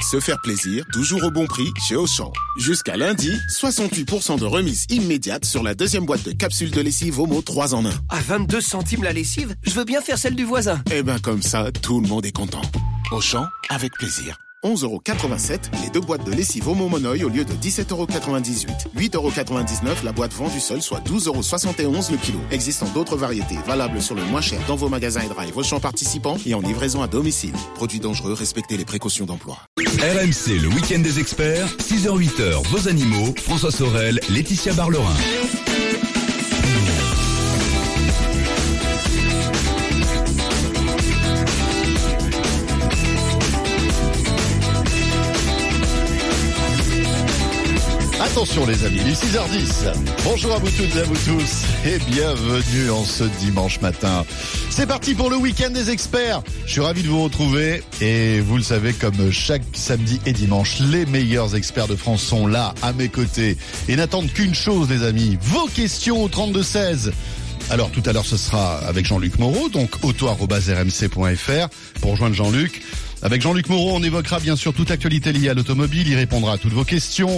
Se faire plaisir, toujours au bon prix chez Auchan. Jusqu'à lundi, 68% de remise immédiate sur la deuxième boîte de capsules de lessive Omo 3 en 1. À 22 centimes la lessive, je veux bien faire celle du voisin. Eh ben comme ça, tout le monde est content. Auchan, avec plaisir. 11,87€ les 2 boîtes de lessive Omo Monoï au lieu de 17,98€. 8,99€ la boîte vendue seule, soit 12,71€ le kilo. Existant d'autres variétés valables sur le moins cher dans vos magasins et drive Auchan participants et en livraison à domicile. Produits dangereux, respectez les précautions d'emploi. RMC, le week-end des experts, 6h-8h, vos animaux, François Sorel, Laetitia Barlerin. Attention les amis, il est 6h10. Bonjour à vous toutes et à vous tous et bienvenue en ce dimanche matin. C'est parti pour le week-end des experts. Je suis ravi de vous retrouver et vous le savez, comme chaque samedi et dimanche, les meilleurs experts de France sont là à mes côtés et n'attendent qu'une chose les amis, vos questions au 32-16. Alors tout à l'heure ce sera avec Jean-Luc Moreau, donc auto@rmc.fr pour rejoindre Jean-Luc. Avec Jean-Luc Moreau, on évoquera bien sûr toute actualité liée à l'automobile, il répondra à toutes vos questions.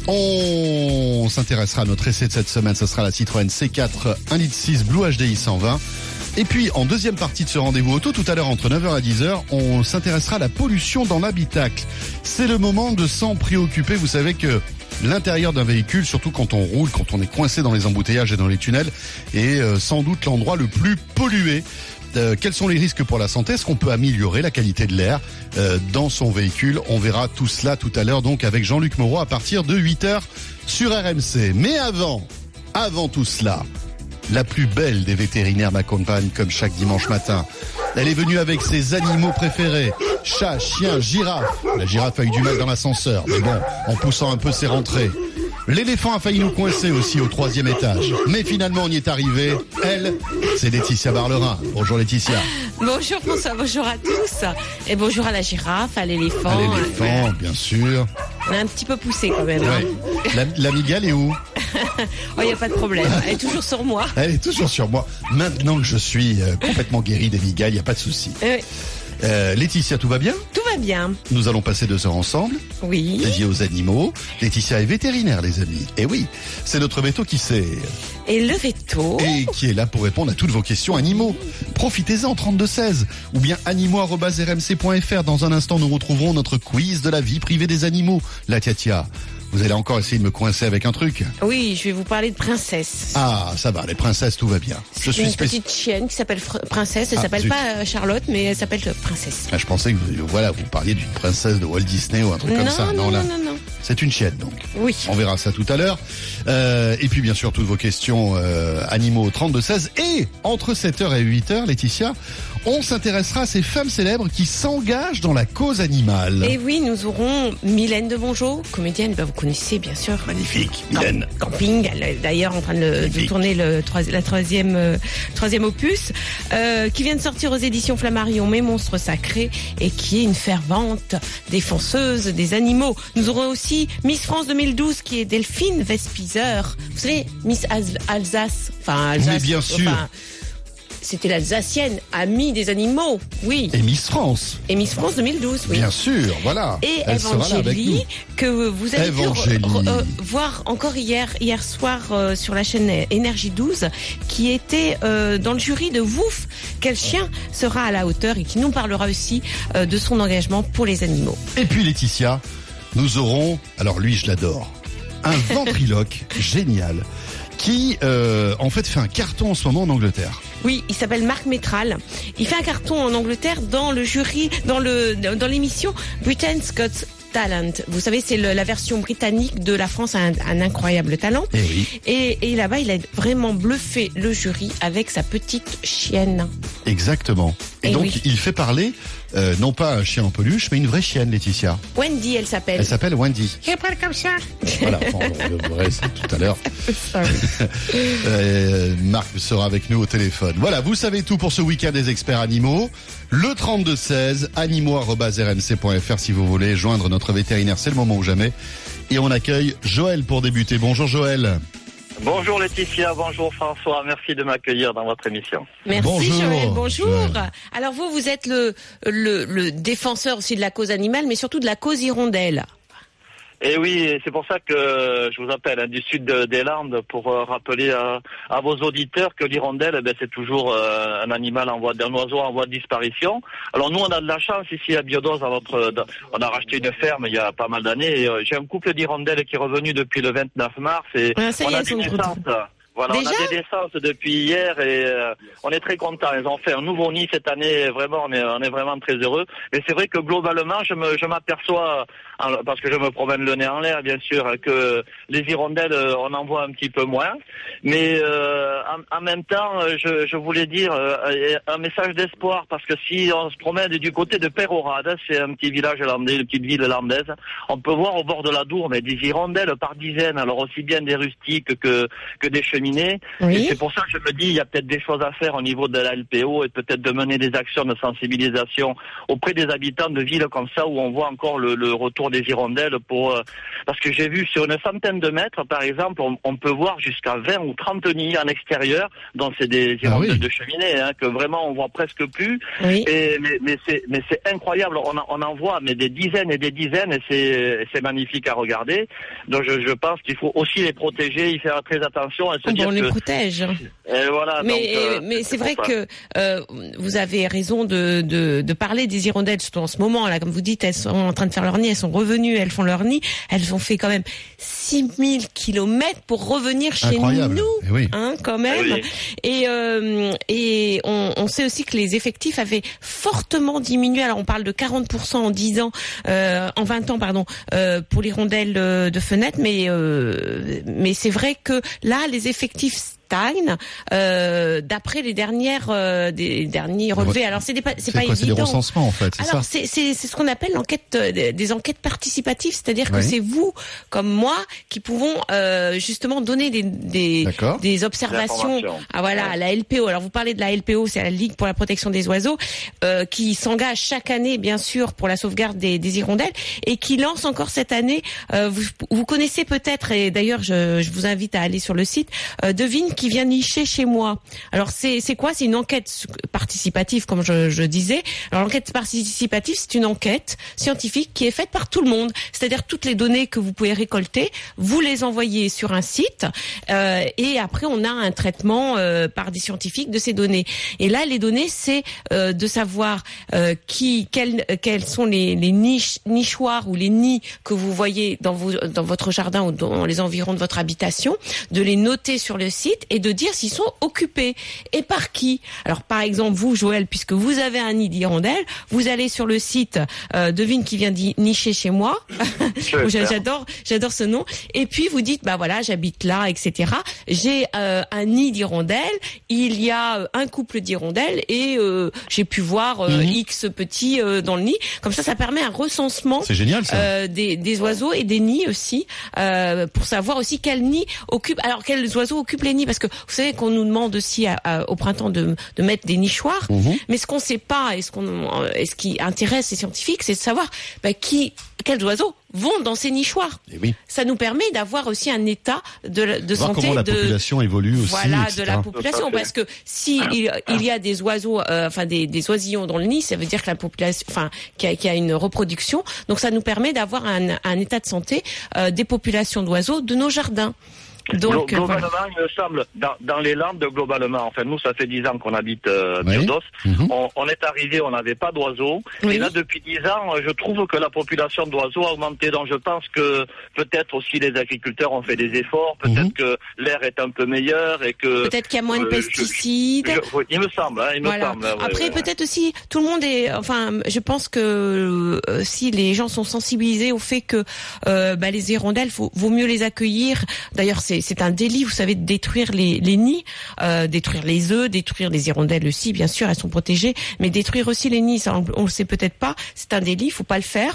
On s'intéressera à notre essai de cette semaine, ce sera la Citroën C4 1.6 litre Blue HDI 120. Et puis en deuxième partie de ce rendez-vous auto, tout à l'heure entre 9h et 10h, on s'intéressera à la pollution dans l'habitacle. C'est le moment de s'en préoccuper, vous savez que l'intérieur d'un véhicule, surtout quand on roule, quand on est coincé dans les embouteillages et dans les tunnels, est sans doute l'endroit le plus pollué. Quels sont les risques pour la santé? Est-ce qu'on peut améliorer la qualité de l'air dans son véhicule? On verra tout cela tout à l'heure donc avec Jean-Luc Moreau à partir de 8h sur RMC. Mais avant tout cela, la plus belle des vétérinaires m'accompagne comme chaque dimanche matin. Elle est venue avec ses animaux préférés, chat, chien, girafe. La girafe a eu du mal dans l'ascenseur, mais bon, en poussant un peu ses rentrées. L'éléphant a failli nous coincer aussi au 3e étage. Mais finalement, on y est arrivé. Elle, c'est Laetitia Barlerin. Bonjour Laetitia. Bonjour François, bonjour à tous. Et bonjour à la girafe, à l'éléphant. À l'éléphant, bien sûr. On a un petit peu poussé quand même. Ouais. Hein. La migale est où? Oh, il n'y a pas de problème. Elle est toujours sur moi. Elle est toujours sur moi. Maintenant que je suis complètement guéri des migales, il n'y a pas de souci. Laetitia, tout va bien? Tout va bien. Nous allons passer 2 heures ensemble. Oui. Dédiées aux animaux. Laetitia est vétérinaire, les amis. Et oui, c'est notre veto qui sait. Et le veto. Et qui est là pour répondre à toutes vos questions animaux. Profitez-en, 32-16. Ou bien animaux@rmc.fr. Dans un instant, nous retrouverons notre quiz de la vie privée des animaux. La Tiatia, vous allez encore essayer de me coincer avec un truc? Oui, je vais vous parler de princesse. Ah, ça va, les princesses, tout va bien. Je suis une petite chienne qui s'appelle Princesse. Elle s'appelle pas Charlotte, mais elle s'appelle Princesse. Ah, je pensais que vous parliez d'une princesse de Walt Disney ou un truc comme ça. Non. C'est une chienne donc. Oui. On verra ça tout à l'heure. Et puis bien sûr toutes vos questions animaux au 32-16. Et entre 7h et 8h, Laetitia, on s'intéressera à ces femmes célèbres qui s'engagent dans la cause animale. Et oui, nous aurons Mylène de Bonjot, comédienne, vous connaissez bien sûr. Magnifique, Mylène. Camping, elle est d'ailleurs en train de tourner la troisième opus, qui vient de sortir aux éditions Flammarion, Mes monstres sacrés, et qui est une fervente défenseuse des animaux. Nous aurons aussi Miss France 2012, qui est Delphine Vespizer. Vous savez, Miss Alsace. Oui, bien sûr. C'était l'Alsacienne, amie des animaux, oui. Et Miss France. Et Miss France 2012, oui. Bien sûr, voilà. Et Evangélie, que vous avez pu voir encore hier soir sur la chaîne Énergie 12, qui était dans le jury de Wouf, quel chien sera à la hauteur, et qui nous parlera aussi de son engagement pour les animaux. Et puis Laetitia, nous aurons, alors lui je l'adore, un ventriloque génial qui en fait fait un carton en ce moment en Angleterre. Oui, il s'appelle Marc Métral. Il fait un carton en Angleterre dans le jury, dans l'émission Britain's Got Talent. Vous savez, c'est la version britannique de La France a un incroyable talent. Et oui. Et là-bas, il a vraiment bluffé le jury avec sa petite chienne. Exactement. Et donc, il fait parler, non pas un chien en peluche, mais une vraie chienne, Laetitia. Wendy, elle s'appelle. Elle s'appelle Wendy. Elle parle comme ça. Voilà, on le verra ça tout à l'heure. Marc sera avec nous au téléphone. Voilà, vous savez tout pour ce week-end des experts animaux. Le 32-16, animaux@rmc.fr si vous voulez joindre notre vétérinaire, c'est le moment ou jamais. Et on accueille Joël pour débuter. Bonjour Joël. Bonjour Laetitia, bonjour François, merci de m'accueillir dans votre émission. Merci Bonjour. Joël, bonjour. Joël. Alors vous êtes le défenseur aussi de la cause animale, mais surtout de la cause hirondelle. Et oui, c'est pour ça que je vous appelle du sud des Landes pour rappeler à vos auditeurs que l'hirondelle, c'est toujours un animal un oiseau en voie de disparition. Alors nous, on a de la chance ici à Biodose, on a racheté une ferme il y a pas mal d'années. Et, j'ai un couple d'hirondelles qui est revenu depuis le 29 mars et Ça y on a est, des naissances. Voilà, déjà on a des naissances depuis hier et on est très contents. Ils ont fait un nouveau nid cette année, vraiment, on est vraiment très heureux. Mais c'est vrai que globalement, je m'aperçois, parce que je me promène le nez en l'air, bien sûr, que les hirondelles, on en voit un petit peu moins. Mais en même temps, je voulais dire un message d'espoir, parce que si on se promène du côté de Peyrehorade, c'est un petit village landais, une petite ville landaise, on peut voir au bord de la Dour, mais des hirondelles par dizaines, alors aussi bien des rustiques que des cheminés. Oui. Et c'est pour ça que je me dis, il y a peut-être des choses à faire au niveau de la LPO et peut-être de mener des actions de sensibilisation auprès des habitants de villes comme ça où on voit encore le retour des hirondelles parce que j'ai vu sur une centaine de mètres, par exemple, on peut voir jusqu'à 20 ou 30 nids en extérieur, donc c'est des hirondelles de cheminée, que vraiment on voit presque plus. Oui. Mais c'est incroyable, on en voit mais des dizaines et des dizaines et c'est magnifique à regarder. Donc je pense qu'il faut aussi les protéger, y faire très attention et se dire on les que protège. voilà, mais c'est vrai que vous avez raison de parler des hirondelles, surtout en ce moment là, comme vous dites, elles sont en train de faire leur nid, elles sont revenues, elles font leur nid, elles ont fait quand même 6000 kilomètres pour revenir chez nous, quand même. Oui. Et on sait aussi que les effectifs avaient fortement diminué. Alors on parle de 40% en 10 ans, en 20 ans pardon, pour l'hirondelle de fenêtre, mais c'est vrai que là les effectifs stagne d'après les derniers relevés. Alors c'est pas évident. C'est des recensements en fait. Alors c'est ce qu'on appelle l'enquête des enquêtes participatives, c'est-à-dire que c'est vous comme moi qui pouvons justement donner des observations à la LPO. Alors vous parlez de la LPO, c'est la Ligue pour la protection des oiseaux qui s'engage chaque année bien sûr pour la sauvegarde des hirondelles et qui lance encore cette année vous connaissez peut-être, et d'ailleurs je vous invite à aller sur le site, devine qui vient nicher chez moi. Alors c'est quoi? C'est une enquête participative, comme je disais. Alors l'enquête participative, c'est une enquête scientifique qui est faite par tout le monde. C'est-à-dire toutes les données que vous pouvez récolter, vous les envoyez sur un site et après on a un traitement par des scientifiques de ces données. Et là les données, c'est de savoir quels sont les nichoirs ou les nids que vous voyez dans votre jardin ou dans les environs de votre habitation, de les noter sur le site et de dire s'ils sont occupés et par qui. Alors par exemple vous Joël, puisque vous avez un nid d'hirondelle, vous allez sur le site devine qui vient nicher chez moi. J'adore ce nom. Et puis vous dites bah voilà, j'habite là, etc. J'ai un nid d'hirondelle, il y a un couple d'hirondelles et j'ai pu voir X petits dans le nid. Comme ça permet un recensement. C'est génial, ça. Des oiseaux et des nids aussi pour savoir aussi quel nid occupe. Alors quels oiseaux occupent les nids, parce que vous savez qu'on nous demande aussi au printemps de mettre des nichoirs, mais ce qu'on sait pas et ce qui intéresse les scientifiques, c'est de savoir quels oiseaux vont dans ces nichoirs. Oui. Ça nous permet d'avoir aussi un état de voir santé comment la population évolue aussi. Voilà, etc. de la population, parce que si il y a des oiseaux, des oisillons dans le nid, ça veut dire que la population, qu'il y a une reproduction. Donc ça nous permet d'avoir un état de santé des populations d'oiseaux de nos jardins. Donc, globalement, il me semble, dans les Landes, globalement, enfin nous, ça fait 10 ans qu'on habite Biodose. On est arrivé, on n'avait pas d'oiseaux. Et là, depuis 10 ans, je trouve que la population d'oiseaux a augmenté. Donc je pense que peut-être aussi les agriculteurs ont fait des efforts, peut-être que l'air est un peu meilleur et que... Peut-être qu'il y a moins de pesticides. Il me semble. Après, peut-être aussi, tout le monde est... je pense que si les gens sont sensibilisés au fait que les hirondelles, vaut mieux les accueillir. D'ailleurs, c'est un délit, vous savez, de détruire les nids, détruire les œufs, détruire les hirondelles aussi, bien sûr, elles sont protégées, mais détruire aussi les nids, ça on le sait peut-être pas, c'est un délit, faut pas le faire.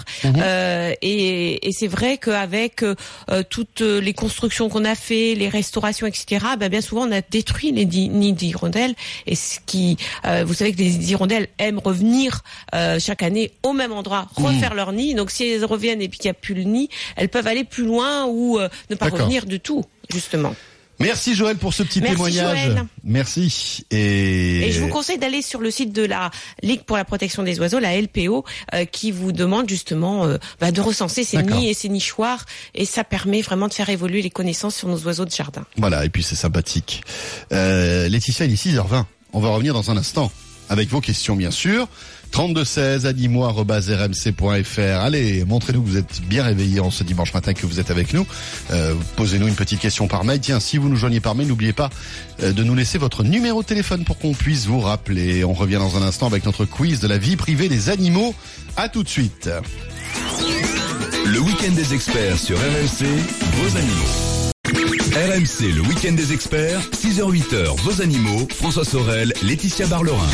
Et c'est vrai qu'avec toutes les constructions qu'on a fait, les restaurations, etc., bien souvent on a détruit les nids d'hirondelles. Et ce qui, vous savez que les hirondelles aiment revenir chaque année au même endroit, refaire leur nid. Donc si elles reviennent et puis qu'il n'y a plus le nid, elles peuvent aller plus loin ou ne pas revenir du tout. Justement. Merci Joël pour ce petit témoignage. Joël. Merci. Et je vous conseille d'aller sur le site de la Ligue pour la protection des oiseaux, la LPO, qui vous demande justement de recenser ces nids et ces nichoirs, et ça permet vraiment de faire évoluer les connaissances sur nos oiseaux de jardin. Voilà, et puis c'est sympathique. Laetitia, il est 6h20. On va revenir dans un instant avec vos questions, bien sûr. 3216 animaux@rmc.fr. Allez, montrez-nous que vous êtes bien réveillés en ce dimanche matin, que vous êtes avec nous. Posez-nous une petite question par mail. Tiens, si vous nous joignez par mail, n'oubliez pas de nous laisser votre numéro de téléphone pour qu'on puisse vous rappeler. On revient dans un instant avec notre quiz de la vie privée des animaux. À tout de suite. Le week-end des experts sur RMC, vos animaux. RMC, le week-end des experts, 6h-8h, vos animaux, François Sorel, Laetitia Barlerin.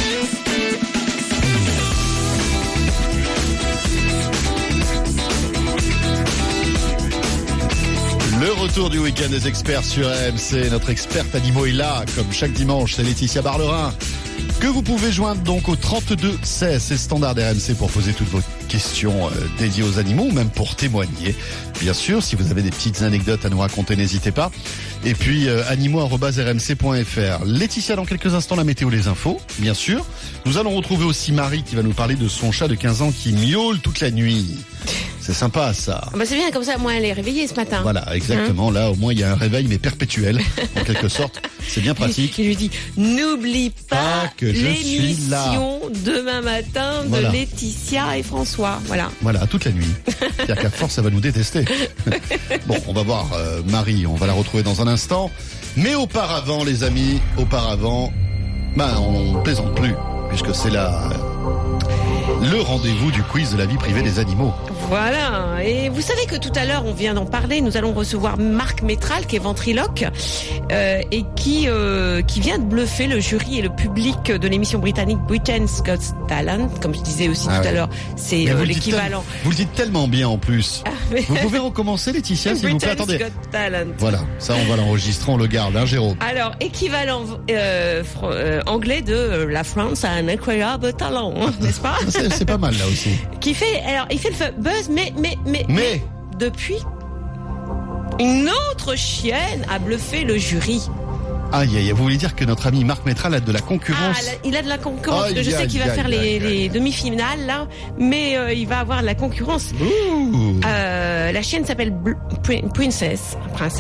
Le retour du week-end des experts sur RMC. Notre experte animaux est là, comme chaque dimanche, c'est Laetitia Barlerin, que vous pouvez joindre donc au 3216. C'est le standard RMC pour poser toutes vos questions dédiées aux animaux, ou même pour témoigner. Bien sûr, si vous avez des petites anecdotes à nous raconter, n'hésitez pas. Et puis, animaux@rmc.fr. Laetitia, dans quelques instants, la météo, les infos, bien sûr. Nous allons retrouver aussi Marie qui va nous parler de son chat de 15 ans qui miaule toute la nuit. C'est sympa, ça. C'est bien, comme ça, moi, elle est réveillée ce matin. Voilà, exactement. Là, au moins, il y a un réveil, mais perpétuel, en quelque sorte. C'est bien pratique. Qui lui dit, n'oublie pas que je suis là. L'émission demain matin de Laetitia et François. Voilà, toute la nuit. C'est-à-dire qu'à force, ça va nous détester. Bon, on va voir Marie, on va la retrouver dans un instant. Mais auparavant, les amis, on plaisante plus, puisque c'est le rendez-vous du quiz de la vie privée des animaux. Voilà, et vous savez que tout à l'heure, on vient d'en parler, nous allons recevoir Marc Métral, qui est ventriloque, et qui vient de bluffer le jury et le public de l'émission britannique Britain's Got Talent. Comme je disais aussi tout à l'heure, c'est l'équivalent. Vous le dites tellement bien en plus. Vous pouvez recommencer, Laetitia, s'il vous plaît. Attendez. Britain's Got Talent. Voilà, ça on va l'enregistrer, on le garde, hein, Jérôme. Alors, équivalent anglais de la France a un incroyable talent, n'est-ce pas? C'est pas mal là aussi. Il fait le buzz, mais depuis, une autre chienne a bluffé le jury. Aïe, vous voulez dire que notre ami Marc Métral a de la concurrence? Il a de la concurrence. Je sais qu'il va faire les demi-finales là, mais il va avoir de la concurrence. La chienne s'appelle Princess.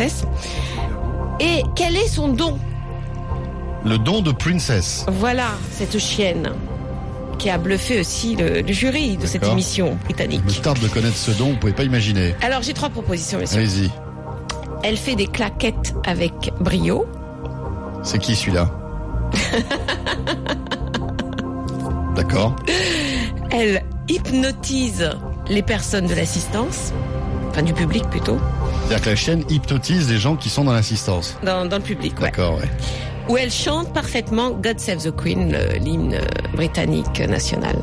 Et quel est son don? Le don de Princess. Voilà, cette chienne qui a bluffé aussi le jury de cette émission britannique. Je me tarde de connaître ce don, vous pouvez pas imaginer. Alors j'ai 3 propositions, messieurs. Allez-y. Elle fait des claquettes avec brio. C'est qui celui-là? D'accord. Elle hypnotise les personnes de l'assistance, enfin du public plutôt. C'est-à-dire que la chaîne hypnotise les gens qui sont dans l'assistance. Dans le public, ouais. D'accord, ouais. Où elle chante parfaitement God Save the Queen, l'hymne britannique national.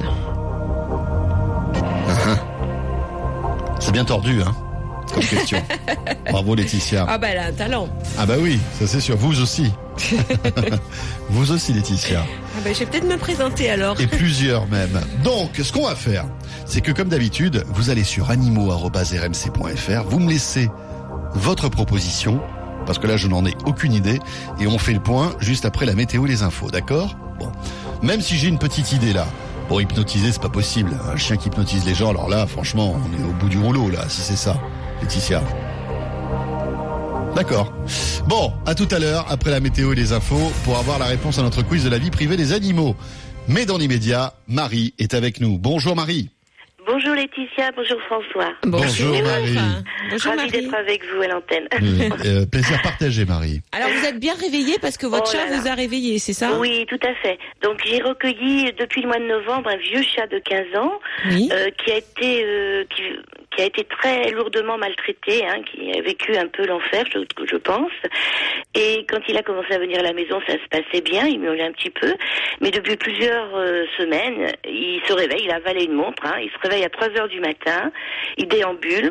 C'est bien tordu, hein, comme question. Bravo, Laetitia. Elle a un talent. Oui, ça c'est sûr. Vous aussi. Vous aussi, Laetitia. Je vais peut-être me présenter alors. Et plusieurs même. Donc, ce qu'on va faire, c'est que comme d'habitude, vous allez sur animaux@rmc.fr, vous me laissez votre proposition, parce que là, je n'en ai aucune idée, et on fait le point juste après la météo et les infos, d'accord? Bon. Même si j'ai une petite idée là, pour hypnotiser, c'est pas possible. Un chien qui hypnotise les gens, alors là, franchement, on est au bout du rouleau, là, si c'est ça, Laetitia. D'accord. Bon, à tout à l'heure, après la météo et les infos, pour avoir la réponse à notre quiz de la vie privée des animaux. Mais dans l'immédiat, Marie est avec nous. Bonjour Marie. Bonjour Laetitia, bonjour François. Bonjour Marie. Bonjour Ravi d'être avec vous à l'antenne. Plaisir partagé Marie. Alors vous êtes bien réveillée parce que votre chat vous a réveillé, c'est ça? Oui, tout à fait. Donc j'ai recueilli depuis le mois de novembre un vieux chat de 15 ans qui a été très lourdement maltraité, qui a vécu un peu l'enfer, je pense. Et quand il a commencé à venir à la maison, ça se passait bien, il miaulait un petit peu. Mais depuis plusieurs semaines, il se réveille, il a avalé une montre, il se réveille à 3h du matin, il déambule.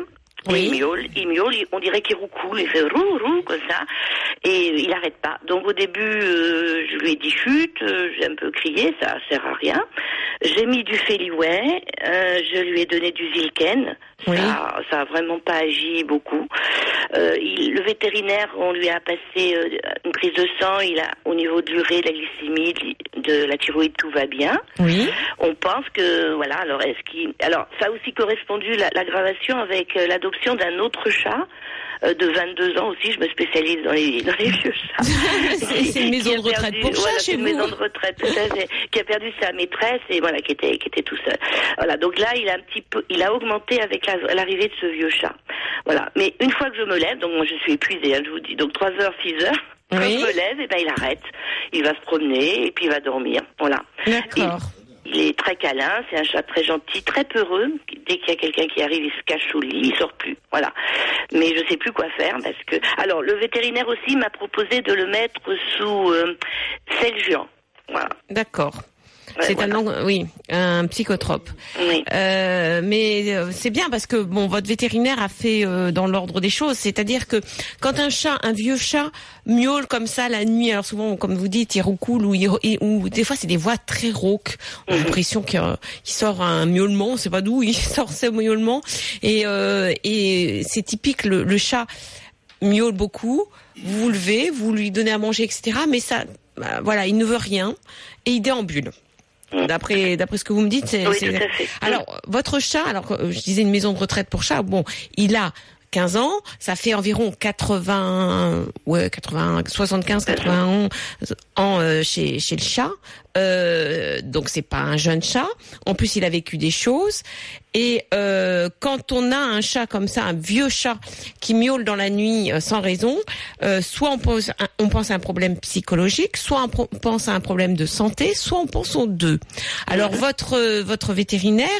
Et il miaule, on dirait qu'il roucoule, il fait rou comme ça, et il n'arrête pas. Donc au début, je lui ai dit chut, j'ai un peu crié, ça sert à rien. J'ai mis du Feliway, je lui ai donné du Zilken, ça a vraiment pas agi beaucoup. Le vétérinaire, on lui a passé une prise de sang, au niveau de l'urée, de la glycémie, de la thyroïde, tout va bien. Oui. On pense que, voilà, alors ça a aussi correspondu l'aggravation avec l'adoption d'un autre chat de 22 ans aussi. Je me spécialise dans les vieux chats. C'est une maison de retraite pour chats chez vous. Une maison de retraite, tout à fait, qui a perdu sa maîtresse et voilà, qui était tout seul. Voilà, donc là, il a augmenté avec l'arrivée de ce vieux chat. Voilà, mais une fois que je me lève, donc moi je suis épuisée, je vous dis, donc 3h, 6h. Quand je me lève, il arrête, il va se promener et puis il va dormir. Voilà. D'accord. Il est très câlin, c'est un chat très gentil, très peureux. Dès qu'il y a quelqu'un qui arrive, il se cache sous le lit, il sort plus. Voilà. Mais je sais plus quoi faire parce que. Alors, le vétérinaire aussi m'a proposé de le mettre sous Selgian. Voilà. D'accord. Ouais, C'est voilà. un psychotrope. Oui. Mais c'est bien parce que votre vétérinaire a fait dans l'ordre des choses, c'est-à-dire que quand un vieux chat miaule comme ça la nuit, alors souvent comme vous dites, il roucoule ou des fois c'est des voix très rauques. On a l'impression qu'il sort un miaulement, on sait pas d'où il sort ce miaulement et c'est typique, le chat miaule beaucoup. Vous vous levez, vous lui donnez à manger, etc. Mais ça, il ne veut rien et il déambule. D'après ce que vous me dites, tout à fait. Alors, votre chat, je disais une maison de retraite pour chat, il a 15 ans, ça fait environ 75, 91 ans chez le chat. Donc c'est pas un jeune chat. En plus, il a vécu des choses. Et quand on a un chat comme ça, un vieux chat qui miaule dans la nuit sans raison, soit on pense à un problème psychologique, soit on pense à un problème de santé, soit on pense aux deux. Alors votre vétérinaire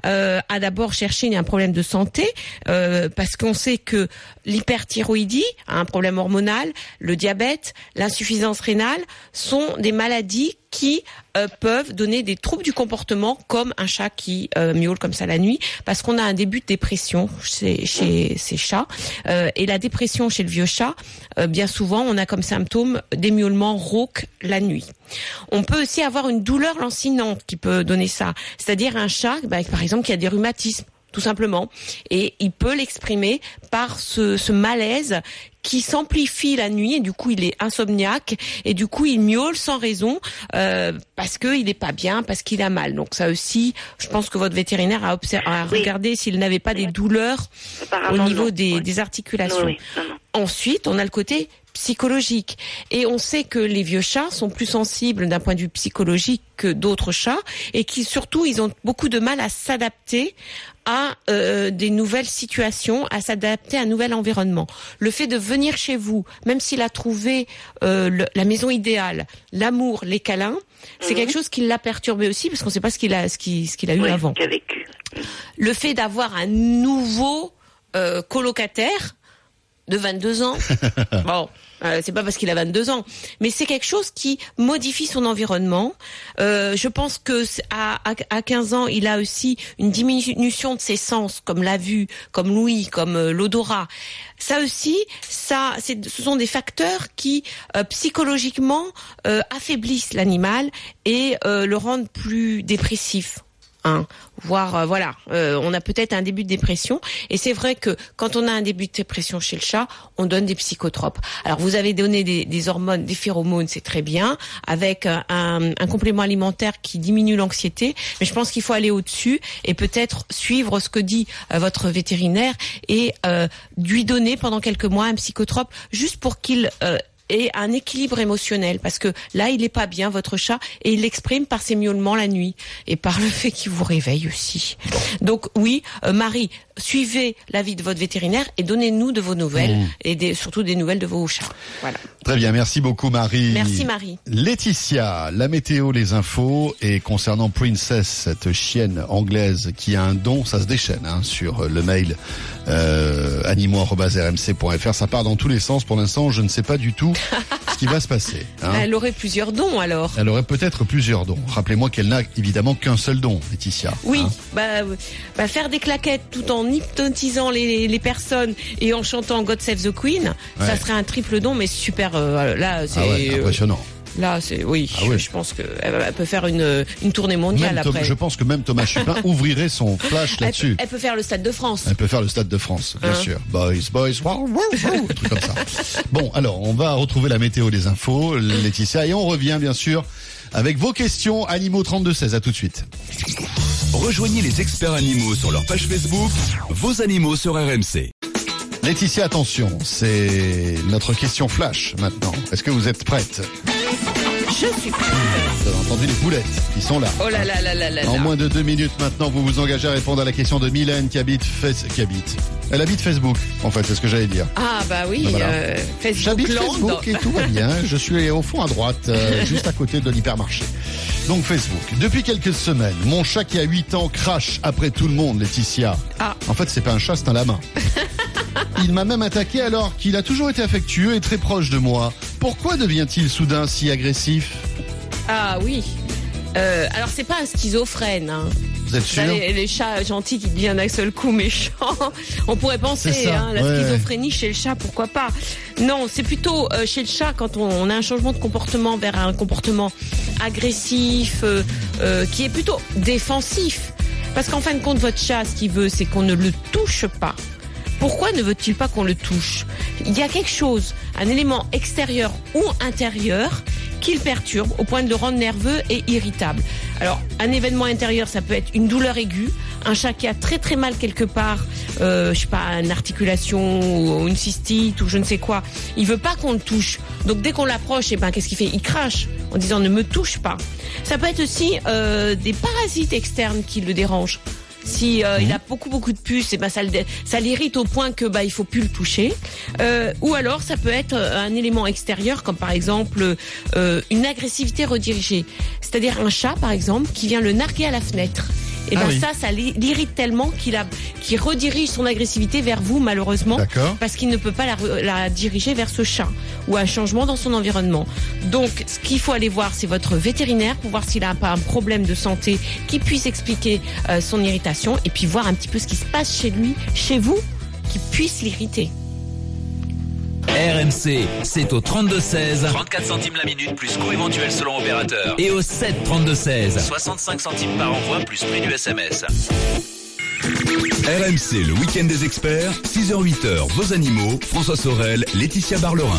a d'abord cherché un problème de santé parce qu'on sait que l'hyperthyroïdie, un problème hormonal, le diabète, l'insuffisance rénale sont des maladies qui peuvent donner des troubles du comportement comme un chat qui miaule comme ça la nuit, parce qu'on a un début de dépression chez ces chats. Et la dépression chez le vieux chat, bien souvent, on a comme symptôme des miaulements rauques la nuit. On peut aussi avoir une douleur lancinante qui peut donner ça, c'est-à-dire un chat, par exemple, qui a des rhumatismes, tout simplement, et il peut l'exprimer par ce malaise qui s'amplifie la nuit et du coup il est insomniaque et du coup il miaule sans raison parce que il est pas bien, parce qu'il a mal. Donc ça aussi, je pense que votre vétérinaire a regardé s'il n'avait pas des douleurs au niveau des articulations. Non. Ensuite, on a le côté psychologique. Et on sait que les vieux chats sont plus sensibles d'un point de vue psychologique que d'autres chats et qui surtout, ils ont beaucoup de mal à s'adapter à des nouvelles situations, à s'adapter à un nouvel environnement. Le fait de venir chez vous, même s'il a trouvé la maison idéale, l'amour, les câlins, c'est quelque chose qui l'a perturbé aussi parce qu'on ne sait pas ce qu'il a eu avant. Qu'il a vécu. Le fait d'avoir un nouveau colocataire de 22 ans, c'est pas parce qu'il a 22 ans, mais c'est quelque chose qui modifie son environnement. Je pense que à 15 ans, il a aussi une diminution de ses sens, comme la vue, comme l'ouïe, comme l'odorat. Ça aussi, ce sont des facteurs qui psychologiquement affaiblissent l'animal et le rendent plus dépressif. Voire on a peut-être un début de dépression et c'est vrai que quand on a un début de dépression chez le chat, on donne des psychotropes. Alors vous avez donné des hormones, des phéromones, c'est très bien, avec un complément alimentaire qui diminue l'anxiété, mais je pense qu'il faut aller au-dessus et peut-être suivre ce que dit votre vétérinaire et lui donner pendant quelques mois un psychotrope juste pour qu'il et un équilibre émotionnel, parce que là, il est pas bien, votre chat, et il l'exprime par ses miaulements la nuit, et par le fait qu'il vous réveille aussi. Donc oui, Marie, suivez l'avis de votre vétérinaire et donnez-nous de vos nouvelles, et surtout des nouvelles de vos chats. Voilà. Très bien, merci beaucoup Marie. Merci Marie. Laetitia, la météo, les infos, et concernant Princess, cette chienne anglaise qui a un don, ça se déchaîne sur le mail animaux@rmc.fr, ça part dans tous les sens. Pour l'instant, je ne sais pas du tout ce qui va se passer. Elle aurait plusieurs dons alors. Elle aurait peut-être plusieurs dons. Rappelez-moi qu'elle n'a évidemment qu'un seul don, Laetitia. Oui, faire des claquettes tout en hypnotisant les personnes et en chantant God Save the Queen, ça serait un triple don, mais super. Là, c'est impressionnant. Là, je pense qu'elle peut faire une tournée mondiale après. Je pense que même Thomas Chupin ouvrirait son flash là-dessus. Elle peut faire le Stade de France. Elle peut faire le Stade de France, bien sûr. Boys, un truc comme ça. Bon, alors, on va retrouver la météo des infos, Laetitia, et on revient, bien sûr, avec vos questions. Animaux 32-16, à tout de suite. Rejoignez les experts animaux sur leur page Facebook, Vos animaux sur RMC. Laetitia, attention, c'est notre question flash maintenant. Est-ce que vous êtes prête ? Je suis prête. Vous avez entendu les poulettes qui sont là. Oh là là là là là. En moins de 2 minutes maintenant, vous vous engagez à répondre à la question de Mylène Elle habite Facebook, en fait, c'est ce que j'allais dire. Ah bah oui, voilà. Facebook. J'habite Facebook et tout va bien. Je suis au fond à droite, juste à côté de l'hypermarché. Donc Facebook. Depuis quelques semaines, mon chat qui a 8 ans crache après tout le monde, Laetitia. Ah. En fait, c'est pas un chat, c'est un lama. Il m'a même attaqué alors qu'il a toujours été affectueux et très proche de moi. Pourquoi devient-il soudain si agressif ? Ah oui. Alors c'est pas un schizophrène. Hein. Vous êtes sûr ? Les chats gentils qui deviennent d'un seul coup méchants. On pourrait penser la schizophrénie chez le chat, pourquoi pas ? Non, c'est plutôt chez le chat quand on a un changement de comportement vers un comportement agressif, qui est plutôt défensif. Parce qu'en fin de compte, votre chat, ce qu'il veut, c'est qu'on ne le touche pas. Pourquoi ne veut-il pas qu'on le touche ? Il y a quelque chose, un élément extérieur ou intérieur qui le perturbe au point de le rendre nerveux et irritable. Alors, un événement intérieur, ça peut être une douleur aiguë, un chat qui a très très mal quelque part, je sais pas, une articulation ou une cystite ou je ne sais quoi. Il veut pas qu'on le touche. Donc dès qu'on l'approche, qu'est-ce qu'il fait ? Il crache en disant ne me touche pas. Ça peut être aussi des parasites externes qui le dérangent. Si il a beaucoup de puces, ça l'irrite au point que il faut plus le toucher. Ou alors ça peut être un élément extérieur, comme par exemple une agressivité redirigée. C'est-à-dire un chat, par exemple, qui vient le narguer à la fenêtre. Et ça l'irrite tellement qu'il redirige son agressivité vers vous, malheureusement. D'accord. Parce qu'il ne peut pas la diriger vers ce chat ou un changement dans son environnement. Donc, ce qu'il faut aller voir, c'est votre vétérinaire pour voir s'il a pas un problème de santé qui puisse expliquer son irritation et puis voir un petit peu ce qui se passe chez lui, chez vous, qui puisse l'irriter. RMC, c'est au 32-16. 34 centimes la minute plus coût éventuel selon opérateur. Et au 7-32-16. 65 centimes par envoi plus prix du SMS. RMC, le week-end des experts, 6h-8h, Vos animaux, François Sorel, Laetitia Barlerin.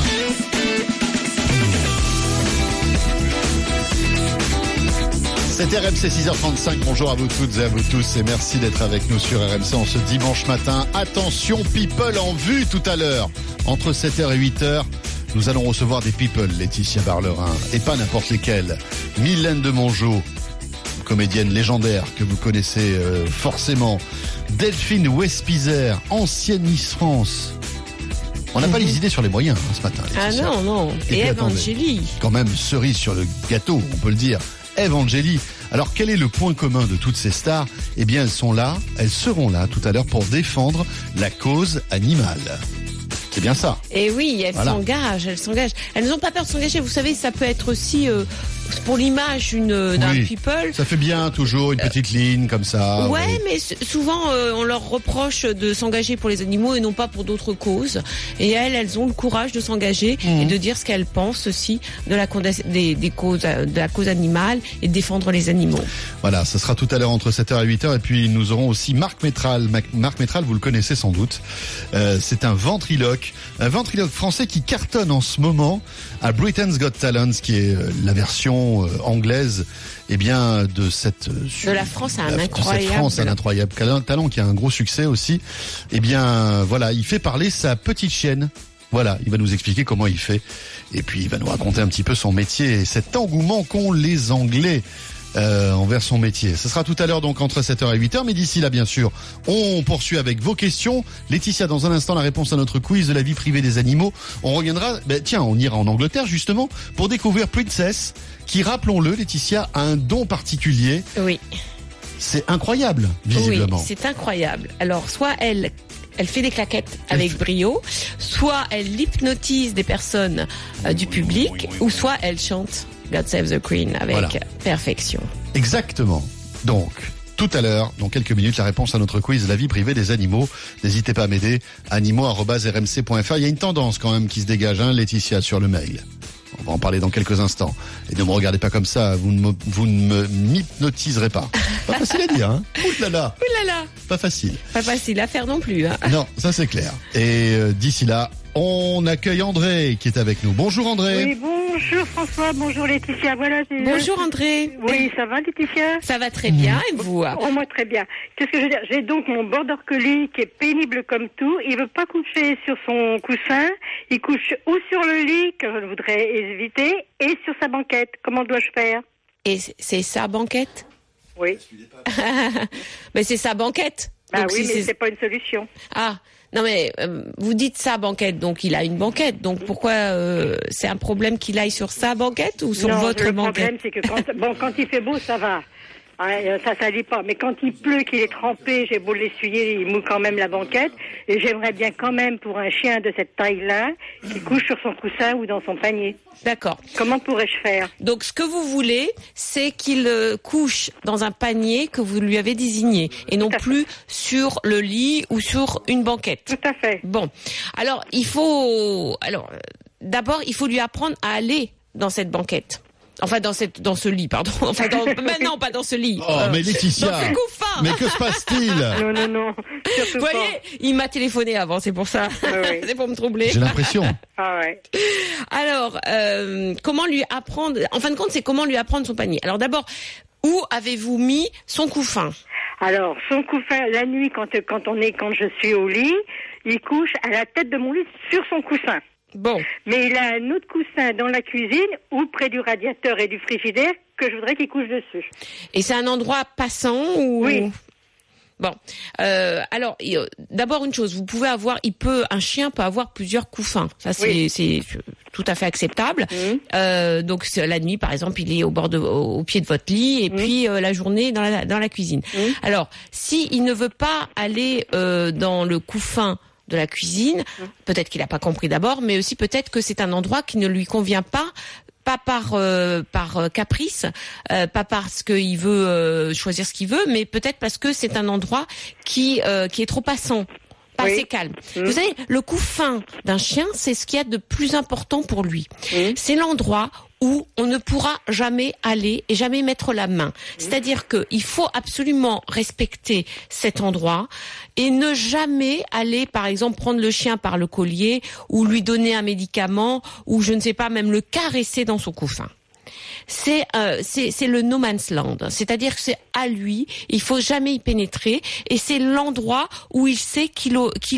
C'est RMC 6h35, bonjour à vous toutes et à vous tous et merci d'être avec nous sur RMC en ce dimanche matin. Attention, people en vue tout à l'heure. Entre 7h et 8h, nous allons recevoir des people, Laetitia Barlerin, et pas n'importe lesquels. Mylène de Mongeau, comédienne légendaire que vous connaissez forcément. Delphine Westpizer, ancienne Miss France. On n'a pas les idées sur les moyens ce matin, Laetitia. Ah non. Et Eve Angeli. Quand même, cerise sur le gâteau, on peut le dire. Eve Angeli. Alors, quel est le point commun de toutes ces stars ? Eh bien, elles seront là tout à l'heure pour défendre la cause animale. C'est bien ça. Et oui, elles s'engagent. Elles n'ont pas peur de s'engager. Vous savez, ça peut être aussi pour l'image d'un people. Ça fait bien toujours une petite ligne comme ça. Ouais, mais souvent on leur reproche de s'engager pour les animaux et non pas pour d'autres causes. Et elles ont le courage de s'engager et de dire ce qu'elles pensent aussi de la cause animale et de défendre les animaux. Voilà, ce sera tout à l'heure entre 7h et 8h. Et puis nous aurons aussi Marc Métral. Marc Métral, vous le connaissez sans doute. C'est un ventriloque français qui cartonne en ce moment à Britain's Got Talent, qui est la version anglaise, de la France à un incroyable talent qui a un gros succès aussi. Il fait parler sa petite chienne. Voilà, il va nous expliquer comment il fait. Et puis il va nous raconter un petit peu son métier et cet engouement qu'ont les Anglais envers son métier. Ce sera tout à l'heure donc entre 7h et 8h, mais d'ici là bien sûr, on poursuit avec vos questions. Laetitia, dans un instant la réponse à notre quiz de la vie privée des animaux. On reviendra, on ira en Angleterre justement pour découvrir Princess, qui, rappelons-le, Laetitia, a un don particulier. Oui. C'est incroyable, visiblement. Oui, c'est incroyable. Alors, soit elle fait des claquettes avec brio, soit elle hypnotise des personnes du public, ou soit elle chante God Save the Queen avec perfection. Exactement. Donc, tout à l'heure, dans quelques minutes, la réponse à notre quiz, la vie privée des animaux. N'hésitez pas à m'aider, animaux@rmc.fr. Il y a une tendance quand même qui se dégage, hein, Laetitia, sur le mail. On va en parler dans quelques instants. Et ne me regardez pas comme ça, vous ne m'hypnotiserez pas. Pas facile à dire, hein. Ouh là là. Pas facile. Pas facile à faire non plus, hein. Non, ça c'est clair. Et d'ici là, on accueille André qui est avec nous. Bonjour André. Oui, bonjour François, bonjour Laetitia. Voilà. Bonjour André. Oui, ça va Laetitia? Ça va très bien, et vous? Oh, moi très bien. Qu'est-ce que je veux dire? J'ai donc mon border collie qui est pénible comme tout. Il veut pas coucher sur son coussin. Il couche ou sur le lit, que je voudrais éviter, et sur sa banquette. Comment dois-je faire? Et c'est sa banquette? Oui. Mais c'est sa banquette. Bah donc oui, mais c'est pas une solution. Ah, non mais vous dites sa banquette, donc il a une banquette. Donc pourquoi c'est un problème qu'il aille sur sa banquette ou sur votre banquette? Le problème, c'est que quand il fait beau, ça va. Ouais, ça salit pas. Mais quand il pleut, qu'il est trempé, j'ai beau l'essuyer, il mouille quand même la banquette. Et j'aimerais bien quand même, pour un chien de cette taille-là, qu'il couche sur son coussin ou dans son panier. D'accord. Comment pourrais-je faire? Donc ce que vous voulez, c'est qu'il couche dans un panier que vous lui avez désigné, et non plus sur le lit ou sur une banquette. Tout à fait. Bon. Alors, d'abord, il faut lui apprendre à aller dans cette banquette. Enfin, dans ce lit, pardon. Enfin, maintenant, pas dans ce lit. Oh, mais Laetitia. Dans ce couffin. Mais que se passe-t-il? Non. Vous voyez, il m'a téléphoné avant, c'est pour ça. Oui. C'est pour me troubler. J'ai l'impression. Ah ouais. Alors, comment lui apprendre? En fin de compte, c'est comment lui apprendre son panier. Alors d'abord, où avez-vous mis son couffin? Alors, son couffin, la nuit, quand je suis au lit, il couche à la tête de mon lit sur son coussin. Bon. Mais il a un autre coussin dans la cuisine ou près du radiateur et du frigidaire que je voudrais qu'il couche dessus. Et c'est un endroit passant ou... Oui. Bon. Alors, d'abord une chose, un chien peut avoir plusieurs couffins. Ça, c'est tout à fait acceptable. Donc, la nuit, par exemple, il est au pied de votre lit, et puis la journée dans la cuisine. Alors, s'il ne veut pas aller dans le couffin de la cuisine, peut-être qu'il n'a pas compris d'abord, mais aussi peut-être que c'est un endroit qui ne lui convient pas par caprice, pas parce qu'il veut choisir ce qu'il veut, mais peut-être parce que c'est un endroit qui est trop passant, pas assez calme. Vous savez, le couffin d'un chien, c'est ce qu'il y a de plus important pour lui. C'est l'endroit où on ne pourra jamais aller et jamais mettre la main. C'est-à-dire qu'il faut absolument respecter cet endroit et ne jamais aller, par exemple, prendre le chien par le collier ou lui donner un médicament ou, je ne sais pas, même le caresser dans son couffin. C'est le no man's land, c'est-à-dire que c'est à lui, il faut jamais y pénétrer, et c'est l'endroit où il sait qu'il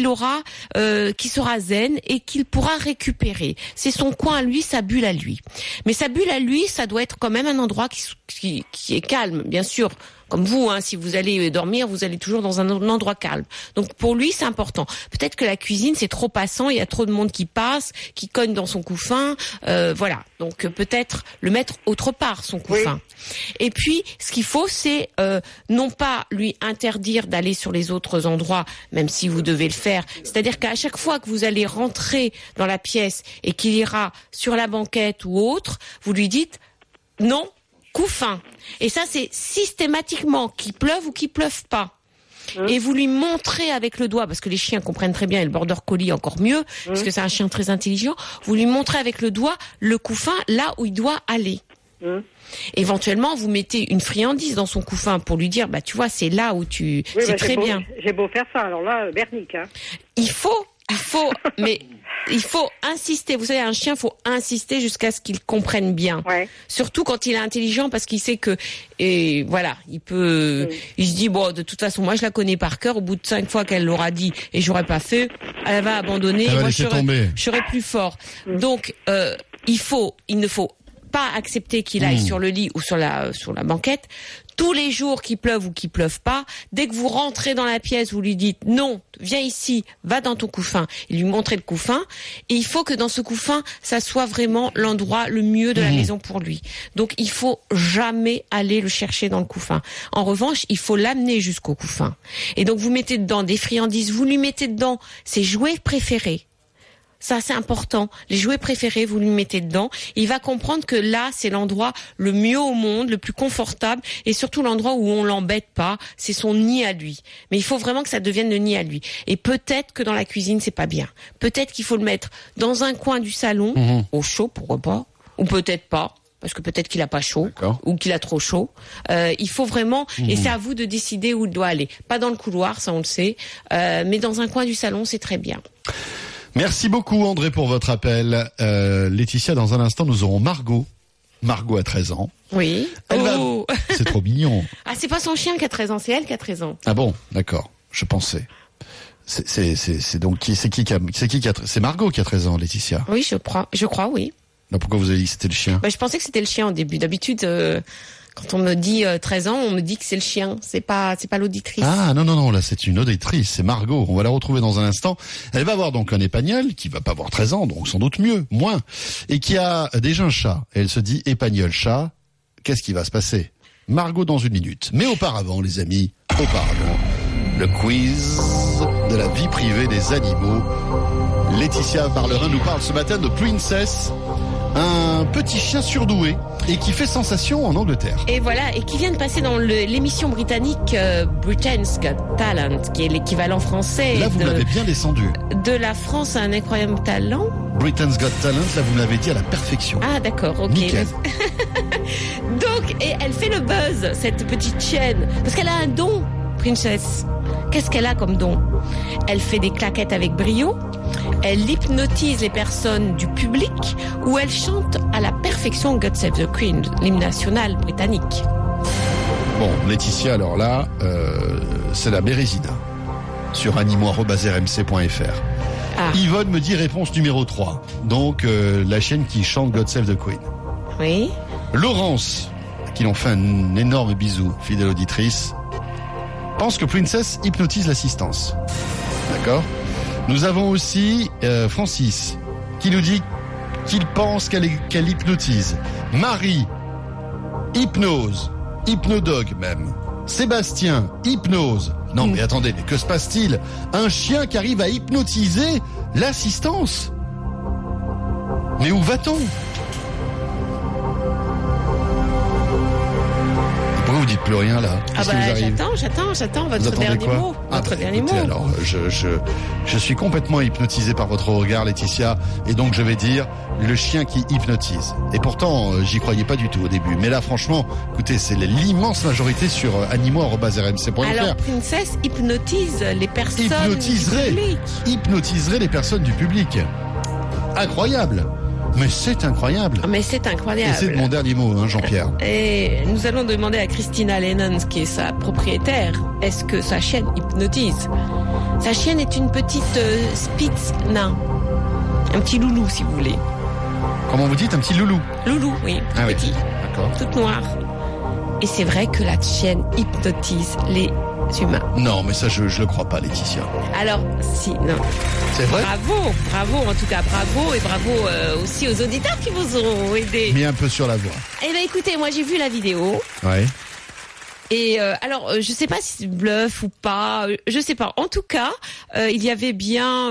sera zen et qu'il pourra récupérer. C'est son coin à lui, sa bulle à lui. Mais sa bulle à lui, ça doit être quand même un endroit qui est calme, bien sûr. Comme vous, hein, si vous allez dormir, vous allez toujours dans un endroit calme. Donc pour lui, c'est important. Peut-être que la cuisine, c'est trop passant, il y a trop de monde qui passe, qui cogne dans son couffin, voilà. Donc peut-être le mettre autre part, son couffin. Et puis, ce qu'il faut, c'est non pas lui interdire d'aller sur les autres endroits, même si vous devez le faire. C'est-à-dire qu'à chaque fois que vous allez rentrer dans la pièce et qu'il ira sur la banquette ou autre, vous lui dites non, couffin. Et ça, c'est systématiquement, qu'il pleuve ou qu'il pleuve pas. Et vous lui montrez avec le doigt, parce que les chiens comprennent très bien, et le border collie encore mieux, parce que c'est un chien très intelligent, vous lui montrez avec le doigt le couffin là où il doit aller. Éventuellement, vous mettez une friandise dans son couffin pour lui dire, bah tu vois, c'est là où tu... Oui, c'est très bien. J'ai beau faire ça, alors là, bernique. Hein. Il faut, mais il faut insister. Vous savez, un chien, faut insister jusqu'à ce qu'il comprenne bien. Ouais. Surtout quand il est intelligent, parce qu'il sait que, et voilà, il peut, il se dit, bon, de toute façon, moi, je la connais par cœur. Au bout de 5 fois qu'elle l'aura dit et j'aurais pas fait, elle va abandonner. Elle va moi, laisser tomber. Je serai plus fort. Donc, il ne faut pas accepter qu'il aille sur le lit ou sur la banquette. Tous les jours qu'il pleuve ou qu'il pleuve pas, dès que vous rentrez dans la pièce, vous lui dites non, viens ici, va dans ton couffin, et lui montrez le couffin. Et il faut que dans ce couffin, ça soit vraiment l'endroit le mieux de la maison pour lui. Donc il faut jamais aller le chercher dans le couffin. En revanche, il faut l'amener jusqu'au couffin. Et donc vous mettez dedans des friandises, vous lui mettez dedans ses jouets préférés. Ça, c'est important. Les jouets préférés, vous lui mettez dedans. Il va comprendre que là, c'est l'endroit le mieux au monde, le plus confortable et surtout l'endroit où on l'embête pas. C'est son nid à lui. Mais il faut vraiment que ça devienne le nid à lui. Et peut-être que dans la cuisine, c'est pas bien. Peut-être qu'il faut le mettre dans un coin du salon, au chaud, pourquoi pas. Ou peut-être pas. Parce que peut-être qu'il a pas chaud ou qu'il a trop chaud. Il faut vraiment, et c'est à vous de décider où il doit aller. Pas dans le couloir, ça on le sait, mais dans un coin du salon, c'est très bien. Merci beaucoup André pour votre appel. Laetitia, dans un instant, nous aurons Margot. Margot a 13 ans. Oui. C'est trop mignon. Ah, c'est pas son chien qui a 13 ans, c'est elle qui a 13 ans. Ah bon, d'accord. Je pensais. C'est donc c'est Margot qui a 13 ans, Laetitia. Oui, je crois, oui. Là, pourquoi vous avez dit que c'était le chien? Je pensais que c'était le chien au début. D'habitude, quand on me dit 13 ans, on me dit que c'est le chien. C'est pas l'auditrice. Ah, non, là, c'est une auditrice. C'est Margot. On va la retrouver dans un instant. Elle va avoir donc un épagnol qui va pas avoir 13 ans, donc sans doute moins. Et qui a déjà un chat. Et elle se dit, épagnol, chat, qu'est-ce qui va se passer? Margot dans une minute. Mais auparavant, les amis, le quiz de la vie privée des animaux. Laetitia Barlerin nous parle ce matin de Princess, un petit chien surdoué et qui fait sensation en Angleterre. Et voilà, et qui vient de passer dans l'émission britannique Britain's Got Talent, qui est l'équivalent français. Là, vous l'avez bien descendu. De la France à un incroyable talent. Britain's Got Talent, là, vous me l'avez dit à la perfection. Ah, d'accord, ok. Nickel. Donc, et elle fait le buzz, cette petite chienne, parce qu'elle a un don, Princess. Qu'est-ce qu'elle a comme don? Elle fait des claquettes avec brio. Elle hypnotise les personnes du public ou elle chante à la perfection God Save the Queen, l'hymne national britannique. Bon, Laetitia, alors là, c'est la Bérésina sur animaux@rmc.fr. Ah. Yvonne me dit réponse numéro 3. Donc, la chienne qui chante God Save the Queen. Oui. Laurence, qui l'ont fait un énorme bisou, fidèle auditrice, pense que Princess hypnotise l'assistance. D'accord? Nous avons aussi Francis qui nous dit qu'il pense qu'elle hypnotise. Marie, hypnose, hypnodogue même. Sébastien, hypnose. Non mais attendez, mais que se passe-t-il? Un chien qui arrive à hypnotiser l'assistance? Mais où va-t-on? Pourquoi vous dites plus rien là? Qu'est-ce qui vous arrive? J'attends votre dernier mot. Votre dernier mot. Alors, je suis complètement hypnotisé par votre regard, Laetitia, et donc je vais dire le chien qui hypnotise. Et pourtant, j'y croyais pas du tout au début. Mais là, franchement, écoutez, c'est l'immense majorité sur animaux@rmc.fr. Alors, Princess hypnotise les personnes du public. Hypnotiserait les personnes du public. Incroyable. Mais c'est incroyable. Mais c'est incroyable. Et c'est mon dernier mot, hein, Jean-Pierre. Et nous allons demander à Christina Lennon, qui est sa propriétaire, est-ce que sa chienne hypnotise? Sa chienne est une petite Spitz nain. Un petit loulou, si vous voulez. Comment vous dites? Un petit loulou? Loulou, oui. Petit. Oui. D'accord. Toute noire. Et c'est vrai que la chienne hypnotise les humains. Non, mais ça, je le crois pas, Laetitia. Alors, si, non. C'est vrai? Bravo, en tout cas, bravo, et bravo aussi aux auditeurs qui vous ont aidé. Mis un peu sur la voie. Eh ben, écoutez, moi, j'ai vu la vidéo. Ouais. Et alors, je sais pas si c'est bluff ou pas, je sais pas. En tout cas, il y avait bien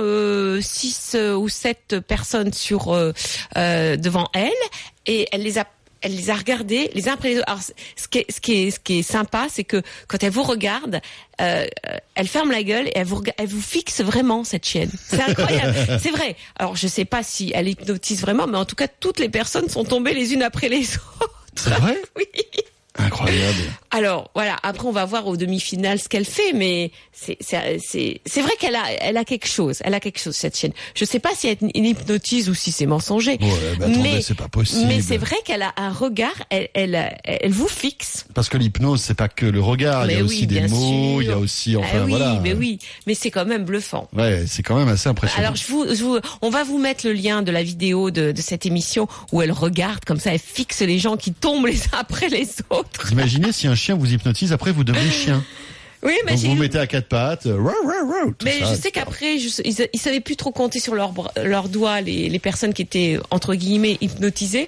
6 ou 7 personnes sur devant elle, et elle les a regardés les uns après les autres. Alors, ce qui est sympa, c'est que quand elle vous regarde, elle ferme la gueule et elle vous fixe vraiment, cette chienne. C'est incroyable. C'est vrai. Alors, je sais pas si elle hypnotise vraiment, mais en tout cas, toutes les personnes sont tombées les unes après les autres. C'est vrai? Oui. Incroyable. Alors voilà, après on va voir au demi-finale ce qu'elle fait, mais c'est vrai qu'elle a quelque chose, cette chienne. Je sais pas si elle hypnotise ou si c'est mensonger. Ouais, bah attendez, c'est pas possible. Mais c'est vrai qu'elle a un regard, elle vous fixe. Parce que l'hypnose, c'est pas que le regard, il y a aussi des mots, il y a aussi, enfin voilà. Mais c'est quand même bluffant. Ouais, c'est quand même assez impressionnant. Alors on va vous mettre le lien de la vidéo de cette émission où elle regarde comme ça, elle fixe les gens qui tombent les uns après les autres. Imaginez si un chien vous hypnotise, après vous devenez chien. Oui, mais donc vous mettez à 4 pattes. Mais je sais qu'après, ils savaient plus trop compter sur leurs doigts les personnes qui étaient entre guillemets hypnotisées.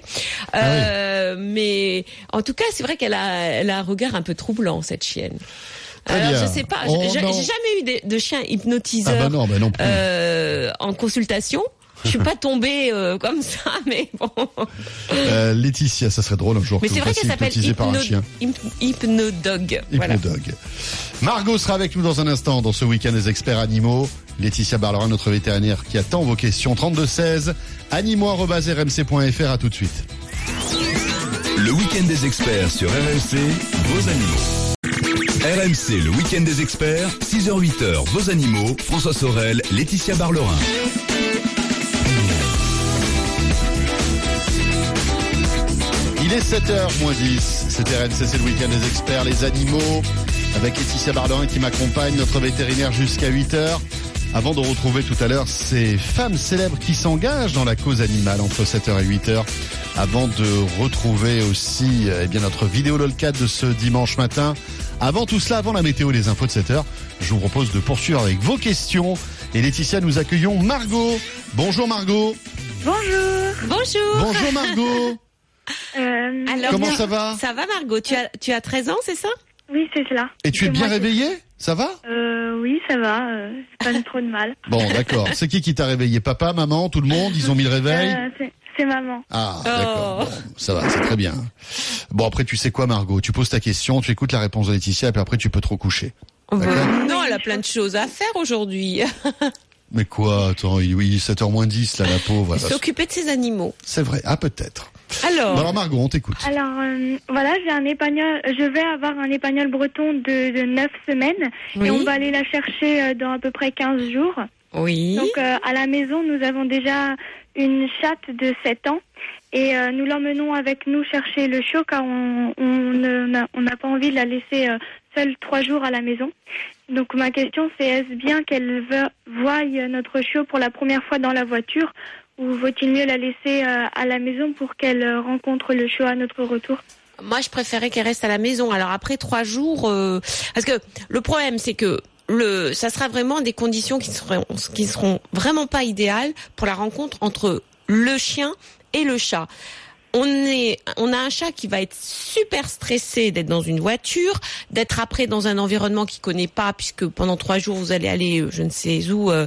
Mais en tout cas, c'est vrai qu'elle a un regard un peu troublant, cette chienne. Alors je sais pas, j'ai jamais eu de chien hypnotiseur non plus. En consultation. Je suis pas tombée comme ça, mais bon. Laetitia, ça serait drôle un jour. Mais c'est vrai qu'elle s'appelle Hypnodog. Voilà. Margot sera avec nous dans un instant dans ce week-end des experts animaux. Laetitia Barlerin, notre vétérinaire qui attend vos questions. 3216 animaux@rmc.fr. À tout de suite. Le week-end des experts sur RMC, vos animaux. RMC, le week-end des experts, 6h-8h, vos animaux, François Sorel, Laetitia Barlerin. Il est 7h-10, c'est RMC, c'est le week-end des experts, les animaux, avec Laetitia Barlerin qui m'accompagne, notre vétérinaire jusqu'à 8h. Avant de retrouver tout à l'heure ces femmes célèbres qui s'engagent dans la cause animale entre 7h et 8h. Avant de retrouver aussi notre vidéo LOLCAT de ce dimanche matin. Avant tout cela, avant la météo et les infos de 7h, je vous propose de poursuivre avec vos questions. Et Laetitia, nous accueillons Margot. Bonjour Margot. Bonjour. Bonjour. Bonjour Margot. Alors, comment ça va? Ça va Margot, tu as 13 ans, c'est ça? Oui, c'est cela. Et tu es bien réveillée? Ça va? Oui, ça va. Pas trop de mal. Bon, d'accord. C'est qui t'a réveillé? Papa, maman, tout le monde? Ils ont mis le réveil? C'est maman. Ah, d'accord. Bon, ça va, c'est très bien. Bon, après, tu sais quoi, Margot? Tu poses ta question, tu écoutes la réponse de Laetitia, et puis après, tu peux te recoucher. Non, elle a plein de choses à faire aujourd'hui. Mais quoi? Attends, oui, 7h-10, là, la pauvre. S'occuper de ses animaux. C'est vrai. Ah, peut-être. Alors Margot, on t'écoute. Alors, voilà, je vais avoir un épagnol breton de 9 semaines. Oui. Et on va aller la chercher dans à peu près 15 jours. Oui. Donc, à la maison, nous avons déjà une chatte de 7 ans. Et nous l'emmenons avec nous chercher le chiot car on n'a pas envie de la laisser seule 3 jours à la maison. Donc ma question c'est, est-ce bien qu'elle voie notre chiot pour la première fois dans la voiture ou vaut-il mieux la laisser à la maison pour qu'elle rencontre le chiot à notre retour? Moi je préférais qu'elle reste à la maison. Alors après 3 jours, parce que le problème c'est que ça sera vraiment des conditions qui seront vraiment pas idéales pour la rencontre entre le chien et le chat. On a un chat qui va être super stressé d'être dans une voiture, d'être après dans un environnement qu'il connaît pas, puisque pendant 3 jours vous allez aller je ne sais où. On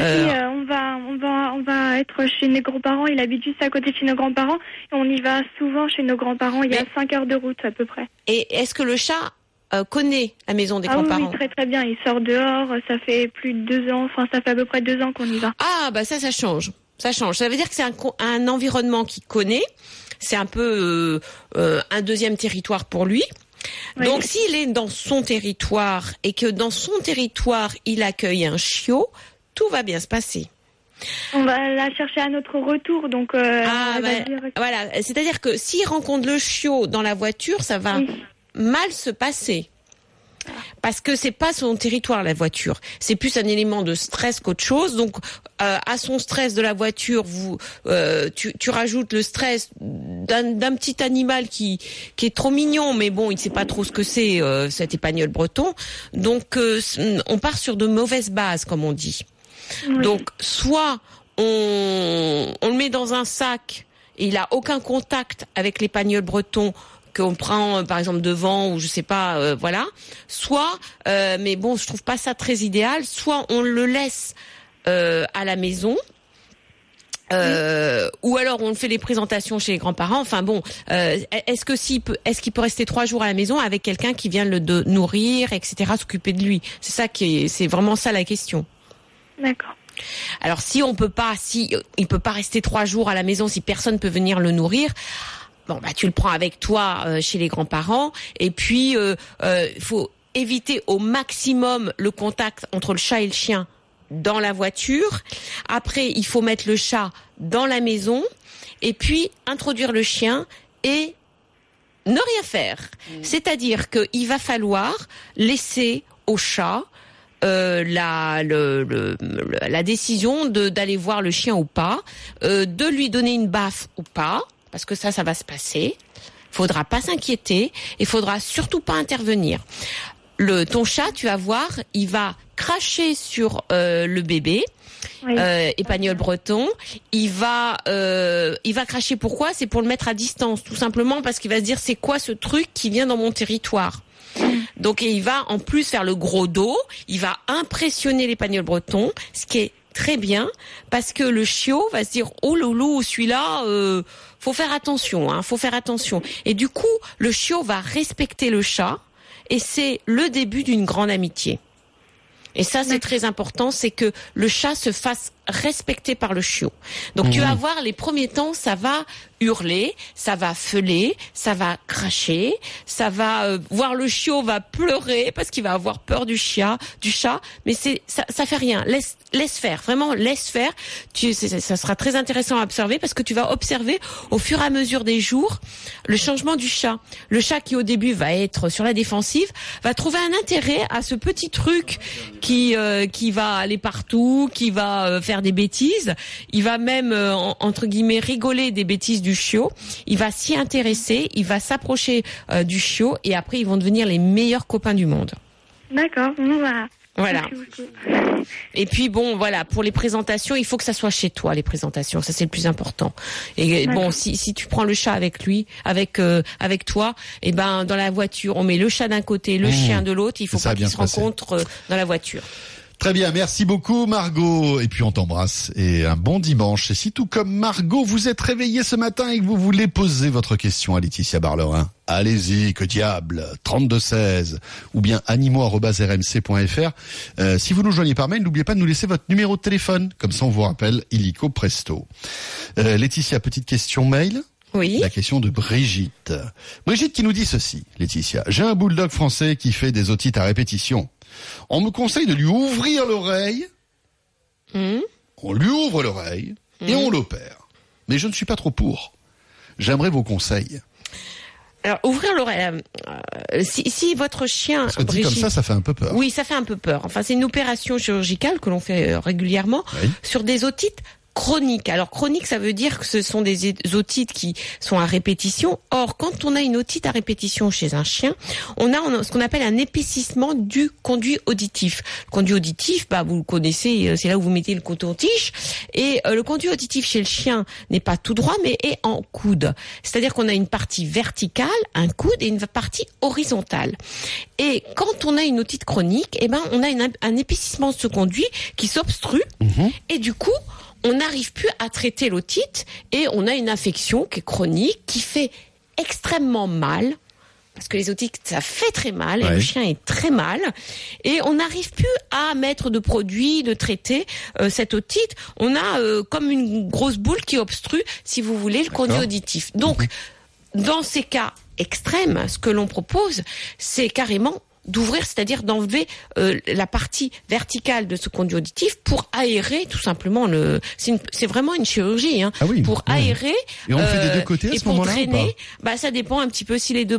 va être chez nos grands-parents. Il habite juste à côté de chez nos grands-parents et on y va souvent chez nos grands-parents. Il y a 5 heures de route à peu près. Et est-ce que le chat connaît la maison des grands-parents? Oui, très très bien. Il sort dehors. Ça fait plus de 2 ans. Enfin, ça fait à peu près 2 ans qu'on y va. Ah bah ça change. Ça change. Ça veut dire que c'est un environnement qu'il connaît. C'est un peu un deuxième territoire pour lui. Oui. Donc s'il est dans son territoire et que dans son territoire il accueille un chiot, tout va bien se passer. On va la chercher à notre retour, donc voilà. C'est-à-dire que s'il rencontre le chiot dans la voiture, ça va mal se passer. Parce que c'est pas son territoire, la voiture. C'est plus un élément de stress qu'autre chose. Donc, à son stress de la voiture, tu rajoutes le stress d'un petit animal qui est trop mignon, mais bon, il ne sait pas trop ce que c'est, cet épagnol breton. Donc, on part sur de mauvaises bases, comme on dit. Oui. Donc, soit on le met dans un sac et il a aucun contact avec l'épagnol breton, qu'on prend par exemple devant ou je sais pas, voilà. Soit, mais bon, je trouve pas ça très idéal. Soit on le laisse à la maison, ou alors on fait les présentations chez les grands-parents. Enfin bon, est-ce qu'il peut rester 3 jours à la maison avec quelqu'un qui vient le nourrir, etc., s'occuper de lui? C'est vraiment ça la question. D'accord. Alors si il peut pas rester 3 jours à la maison, si personne peut venir le nourrir. Bon, bah, tu le prends avec toi chez les grands-parents. Et puis, faut éviter au maximum le contact entre le chat et le chien dans la voiture. Après, il faut mettre le chat dans la maison. Et puis, introduire le chien et ne rien faire. C'est-à-dire qu'il va falloir laisser au chat la décision d'aller voir le chien ou pas, de lui donner une baffe ou pas. Parce que ça va se passer. Faudra pas s'inquiéter et faudra surtout pas intervenir. Ton chat, tu vas voir, il va cracher sur le bébé, épagnol breton. Il va cracher. Pourquoi? C'est pour le mettre à distance, tout simplement parce qu'il va se dire c'est quoi ce truc qui vient dans mon territoire. Donc il va en plus faire le gros dos. Il va impressionner l'épagnol breton, ce qui est très bien parce que le chiot va se dire oh loulou, celui-là faut faire attention, faut faire attention. Et du coup, le chiot va respecter le chat et c'est le début d'une grande amitié. Et ça, c'est très important, c'est que le chat se fasse respecter par le chiot. Donc tu vas voir, les premiers temps, ça va hurler, ça va feuler, ça va cracher, ça va voir le chiot va pleurer parce qu'il va avoir peur du chat, mais ça fait rien. Laisse faire, vraiment laisse faire. Ça sera très intéressant à observer parce que tu vas observer au fur et à mesure des jours le changement du chat. Le chat qui au début va être sur la défensive va trouver un intérêt à ce petit truc qui va aller partout, qui va faire des bêtises. Il va même entre guillemets rigoler des bêtises du chiot. Il va s'y intéresser, il va s'approcher du chiot et après ils vont devenir les meilleurs copains du monde. D'accord, voilà. Voilà. Et puis bon, voilà, pour les présentations, il faut que ça soit chez toi, les présentations. Ça, c'est le plus important. Et bon, si tu prends le chat avec lui, avec toi, et ben, dans la voiture, on met le chat d'un côté, le chien de l'autre. Il faut pas qu'ils se rencontrent dans la voiture. Très bien, merci beaucoup Margot. Et puis on t'embrasse et un bon dimanche. Et si tout comme Margot, vous êtes réveillé ce matin et que vous voulez poser votre question à Laetitia Barlerin, allez-y, que diable, 3216 ou bien animaux@rmc.fr. Si vous nous joignez par mail, n'oubliez pas de nous laisser votre numéro de téléphone. Comme ça, on vous rappelle illico presto. Laetitia, petite question mail. Oui. La question de Brigitte. Brigitte qui nous dit ceci, Laetitia. J'ai un bulldog français qui fait des otites à répétition. On me conseille de lui ouvrir l'oreille. On lui ouvre l'oreille et on l'opère. Mais je ne suis pas trop pour. J'aimerais vos conseils. Alors, ouvrir l'oreille, si votre chien... Parce que dit comme ça fait un peu peur. Oui, ça fait un peu peur. Enfin, c'est une opération chirurgicale que l'on fait régulièrement sur des otites chroniques. Alors, chronique, ça veut dire que ce sont des otites qui sont à répétition. Or, quand on a une otite à répétition chez un chien, on a ce qu'on appelle un épaississement du conduit auditif. Le conduit auditif, vous le connaissez, c'est là où vous mettez le coton-tige. Et le conduit auditif chez le chien n'est pas tout droit, mais est en coude. C'est-à-dire qu'on a une partie verticale, un coude, et une partie horizontale. Et quand on a une otite chronique, on a un épaississement de ce conduit qui s'obstrue. Et du coup, on n'arrive plus à traiter l'otite et on a une infection qui est chronique, qui fait extrêmement mal. Parce que les otites, ça fait très mal et le chien est très mal. Et on n'arrive plus à mettre de produits, de traiter cette otite. On a comme une grosse boule qui obstrue, si vous voulez, le conduit auditif. Donc, dans ces cas extrêmes, ce que l'on propose, c'est carrément d'ouvrir, c'est-à-dire d'enlever la partie verticale de ce conduit auditif pour aérer tout simplement c'est vraiment une chirurgie pour aérer et on le fait des deux côtés à et ce pour moment-là, drainer. Ça dépend un petit peu si les deux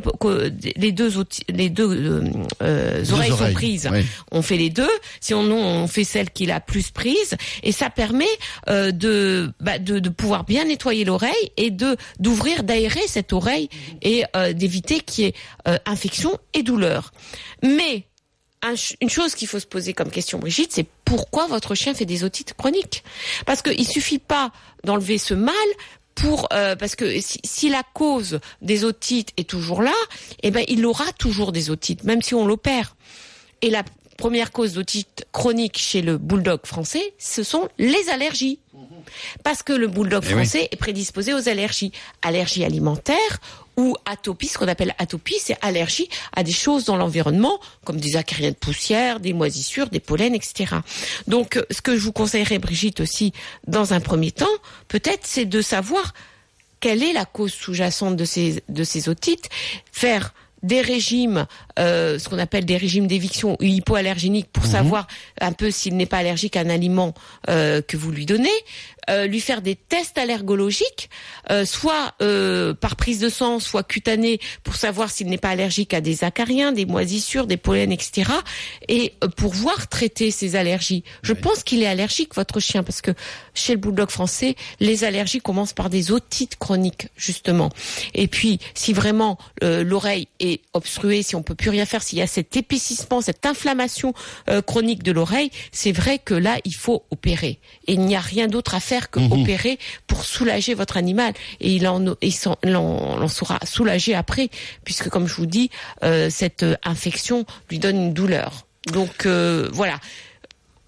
oreilles sont prises. On fait les deux, sinon on fait celle qui est la plus prise et ça permet de pouvoir bien nettoyer l'oreille et d'ouvrir, d'aérer cette oreille et d'éviter qu'il y ait infection et douleur. Mais une chose qu'il faut se poser comme question, Brigitte, c'est pourquoi votre chien fait des otites chroniques ? Parce qu'il suffit pas d'enlever ce mal parce que si la cause des otites est toujours là, il aura toujours des otites, même si on l'opère. Et la première cause d'otite chronique chez le bulldog français, ce sont les allergies. Parce que le bulldog français est prédisposé aux allergies. Allergies alimentaires ou atopie, ce qu'on appelle atopie, c'est allergie à des choses dans l'environnement, comme des acariens de poussière, des moisissures, des pollens, etc. Donc, ce que je vous conseillerais, Brigitte, aussi, dans un premier temps, peut-être, c'est de savoir quelle est la cause sous-jacente de ces otites, faire des régimes, ce qu'on appelle des régimes d'éviction hypoallergéniques pour savoir un peu s'il n'est pas allergique à un aliment que vous lui donnez, lui faire des tests allergologiques, soit par prise de sang, soit cutanée, pour savoir s'il n'est pas allergique à des acariens, des moisissures, des pollens, etc. Et pour voir traiter ses allergies. Je pense qu'il est allergique, votre chien, parce que chez le bulldog français, les allergies commencent par des otites chroniques, justement. Et puis, si vraiment l'oreille est obstruée, si on peut plus rien faire, s'il y a cet épaississement, cette inflammation chronique de l'oreille, c'est vrai que là, il faut opérer. Et il n'y a rien d'autre à faire que opérer pour soulager votre animal. Et il en sera soulagé après, puisque comme je vous dis, cette infection lui donne une douleur. Donc voilà.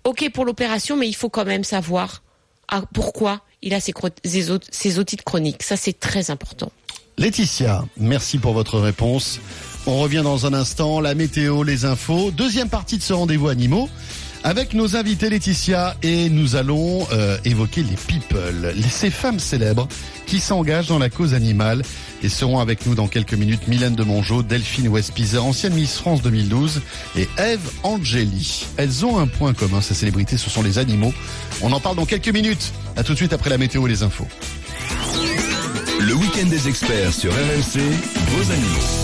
ok pour l'opération, mais il faut quand même savoir pourquoi il a ces otites chroniques. Ça, c'est très important. Laetitia, merci pour votre réponse. On revient dans un instant, la météo, les infos. Deuxième partie de ce rendez-vous animaux avec nos invités Laetitia, et nous allons évoquer les people, ces femmes célèbres qui s'engagent dans la cause animale, et seront avec nous dans quelques minutes Mylène de Mongeau, Delphine Westpizer, ancienne Miss France 2012, et Ève Angeli. Elles ont un point commun, ces célébrités, ce sont les animaux. On en parle dans quelques minutes. À tout de suite après la météo et les infos. Le week-end des experts sur RMC, vos animaux.